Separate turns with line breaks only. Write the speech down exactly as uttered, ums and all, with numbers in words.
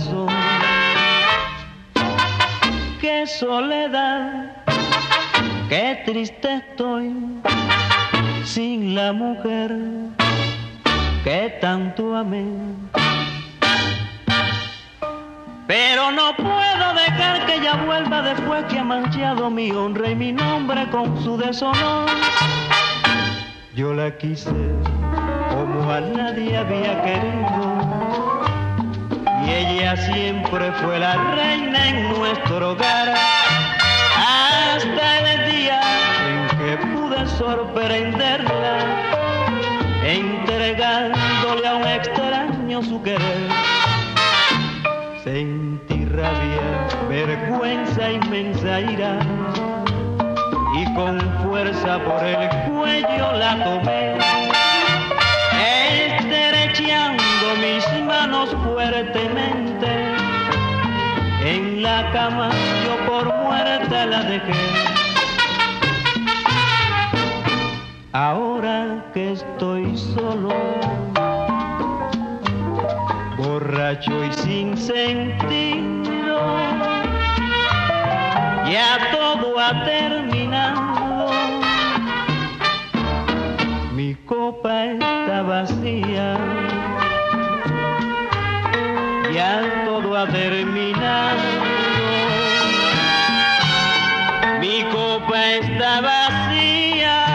corazón. Qué soledad, qué triste estoy sin la mujer que tanto amé. Pero no puedo dejar que ella vuelva después que ha manchado mi honra y mi nombre con su deshonor. Yo la quise como a nadie había querido, y ella siempre fue la reina en nuestro hogar, hasta el día en que pude sorprenderla, entregándole a un extraño su querer. Sentí rabia, vergüenza, inmensa ira, y con fuerza por el cuello la tomé, estrechando mis manos fuertemente. En la cama yo por muerta la dejé. Ahora que estoy solo, borracho y sin sentido, ya todo ha terminado, mi copa está vacía, ya todo ha terminado, mi copa está vacía.